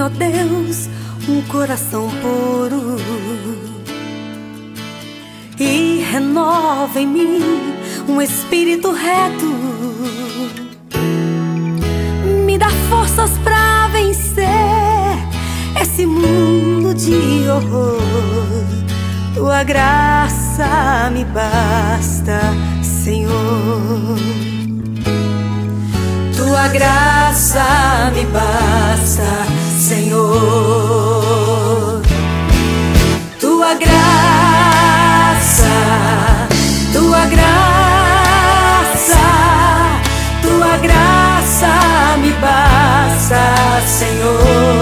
ó Deus, um coração puro e renova em mim um espírito reto. Me dá forças pra vencer esse mundo de horror. Tua graça me basta, Senhor. Tua graça me basta, Senhor. Tua graça, tua graça, tua graça me basta, Senhor.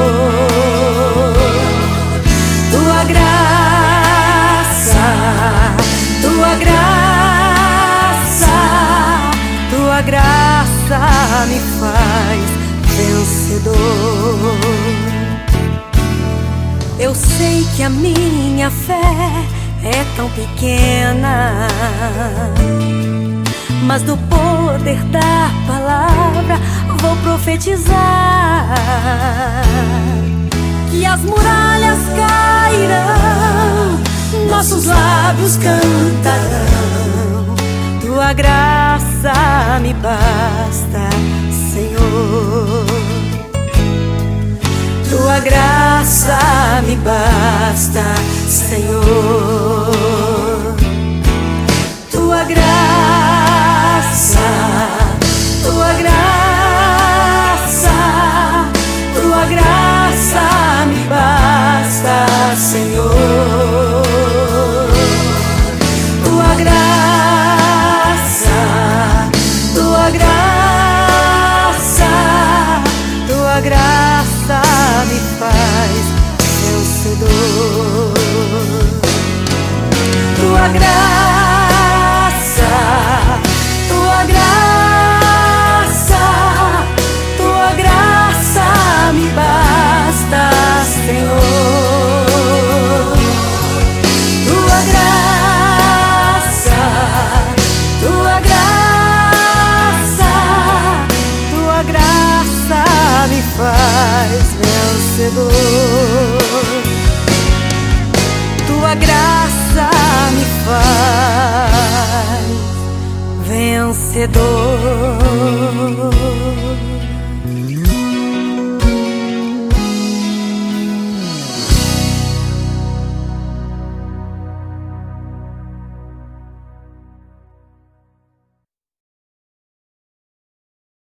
Tua graça, tua graça, tua graça me faz vencedor. Eu sei que a minha fé é tão pequena, mas no poder da palavra vou profetizar que as muralhas cairão, nossos lábios cantarão. Tua graça me basta, Senhor. Tua graça me basta, Senhor. Tua graça, tua graça, tua graça me basta, Senhor. Tua graça, tua graça, tua graça me faz vencedor. Tua graça, tua graça, tua graça me basta, Senhor. Tua graça, tua graça, tua graça me faz vencedor. Tua graça me faz vencedor.